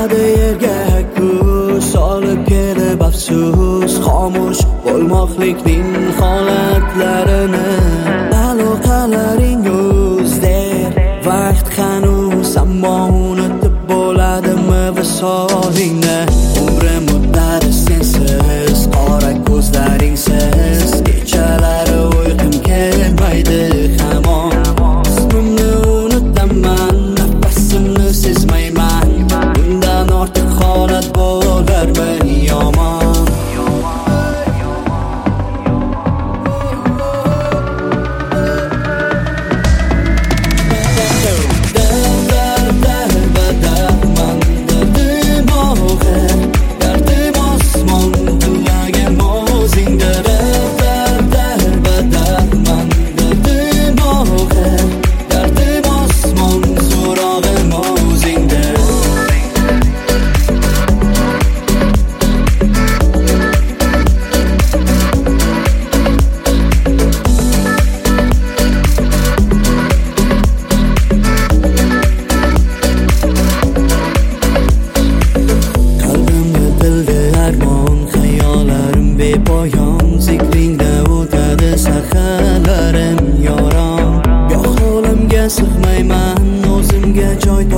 Kelmadi yerga ko'z solib kelib afsus, xomush bo'lmoqlikning holatlarini. Aloqalaring o'zdir, vaqt hanuz, ammo unutib bo'ladimi visolingni? Umrim o'tadi sensiz, qora ko'zlaringsiz, kechalari uyqum kelmaydi hamon. Ismimni unutaman, nafasimni sezmayman, bundan ortiq holat bo'larmi yomon? Bepoyon zikringda o'tadi saharlarim yoron. Yo'q holimga sig'mayman, o'zimga joy